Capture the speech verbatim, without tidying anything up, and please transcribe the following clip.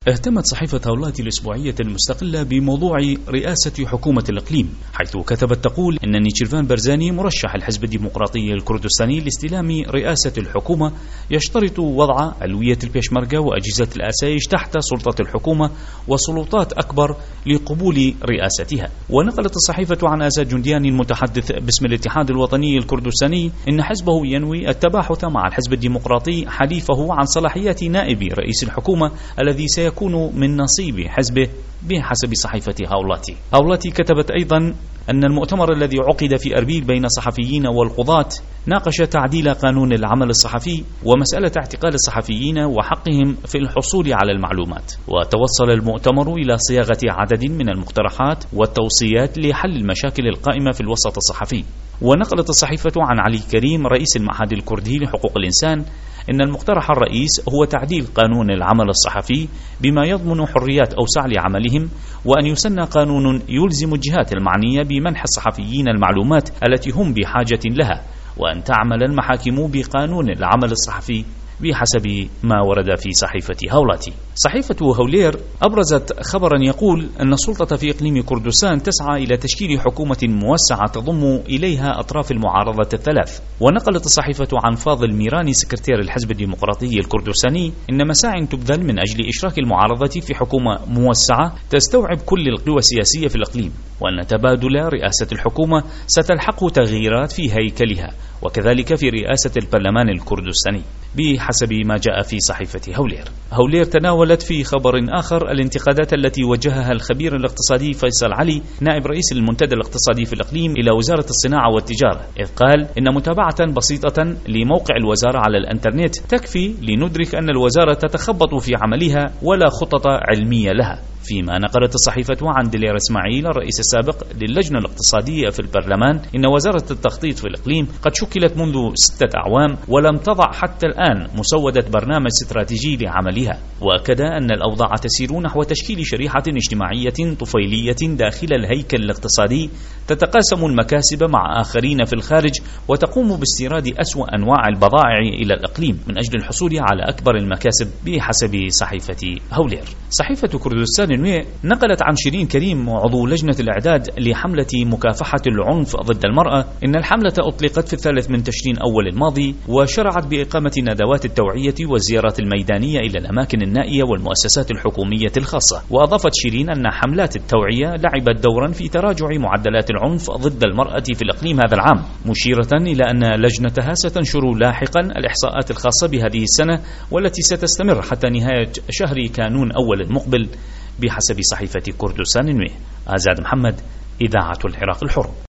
اهتمت صحيفة هولاتي الأسبوعية المستقلة بموضوع رئاسة حكومة الإقليم، حيث كتبت تقول إن نيتشيرفان برزاني مرشح الحزب الديمقراطي الكردستاني لاستلام رئاسة الحكومة يشترط وضع ألوية البيشمركة وأجهزة الآسايش تحت سلطة الحكومة وسلطات أكبر لقبول رئاستها. ونقلت الصحيفة عن آزاد جنديان المتحدث باسم الاتحاد الوطني الكردستاني إن حزبه ينوي التباحث مع الحزب الديمقراطي حليفه عن صلاحيات نائب رئيس الحكومة الذي سيكون يكون من نصيب حزبه بحسب صحيفة هولاتي. هولاتي كتبت أيضا أن المؤتمر الذي عقد في أربيل بين الصحفيين والقضاة ناقش تعديل قانون العمل الصحفي ومسألة اعتقال الصحفيين وحقهم في الحصول على المعلومات. وتوصل المؤتمر إلى صياغة عدد من المقترحات والتوصيات لحل المشاكل القائمة في الوسط الصحفي. ونقلت الصحيفة عن علي كريم رئيس المعهد الكردي لحقوق الإنسان إن المقترح الرئيس هو تعديل قانون العمل الصحفي بما يضمن حريات أوسع لعملهم، وأن يسن قانون يلزم الجهات المعنية بمنح الصحفيين المعلومات التي هم بحاجة لها، وأن تعمل المحاكم بقانون العمل الصحفي بحسب ما ورد في صحيفة هولاتي. صحيفة هولير أبرزت خبرا يقول أن السلطة في إقليم كردستان تسعى إلى تشكيل حكومة موسعة تضم إليها أطراف المعارضة الثلاث. ونقلت الصحيفة عن فاضل ميراني سكرتير الحزب الديمقراطي الكردستاني إن مساع تبذل من أجل إشراك المعارضة في حكومة موسعة تستوعب كل القوى السياسية في الإقليم، وأن تبادل رئاسة الحكومة ستلحق تغييرات في هيكلها وكذلك في رئاسة البرلمان الكردستاني بحسب ما جاء في صحيفة هولير. هولير تناولت في خبر آخر الانتقادات التي وجهها الخبير الاقتصادي فيصل علي نائب رئيس المنتدى الاقتصادي في الإقليم إلى وزارة الصناعة والتجارة، إذ قال إن متابعة بسيطة لموقع الوزارة على الانترنت تكفي لندرك أن الوزارة تتخبط في عملها ولا خطط علمية لها. فيما نقلت الصحيفة عن دلير إسماعيل الرئيس السابق للجنة الاقتصادية في البرلمان إن وزارة التخطيط في الإقليم قد شكلت منذ ستة أعوام ولم تضع حتى الآن مسودة برنامج استراتيجي لعملها. وأكد أن الأوضاع تسير نحو تشكيل شريحة اجتماعية طفيلية داخل الهيكل الاقتصادي تتقاسم المكاسب مع آخرين في الخارج وتقوم باستيراد أسوأ أنواع البضائع إلى الإقليم من أجل الحصول على أكبر المكاسب بحسب صحيفة هولير. صحيفة كردستان نقلت عن شيرين كريم عضو لجنة الإعداد لحملة مكافحة العنف ضد المرأة إن الحملة أطلقت في الثالث من تشرين أول الماضي وشرعت بإقامة ندوات التوعية والزيارات الميدانية إلى الأماكن النائية والمؤسسات الحكومية الخاصة. وأضافت شيرين أن حملات التوعية لعبت دورا في تراجع معدلات العنف ضد المرأة في الإقليم هذا العام، مشيرة إلى أن لجنتها ستنشر لاحقا الإحصاءات الخاصة بهذه السنة والتي ستستمر حتى نهاية شهر كانون أول المقبل بحسب صحيفة كردستان. آزاد محمد، إذاعة العراق الحر.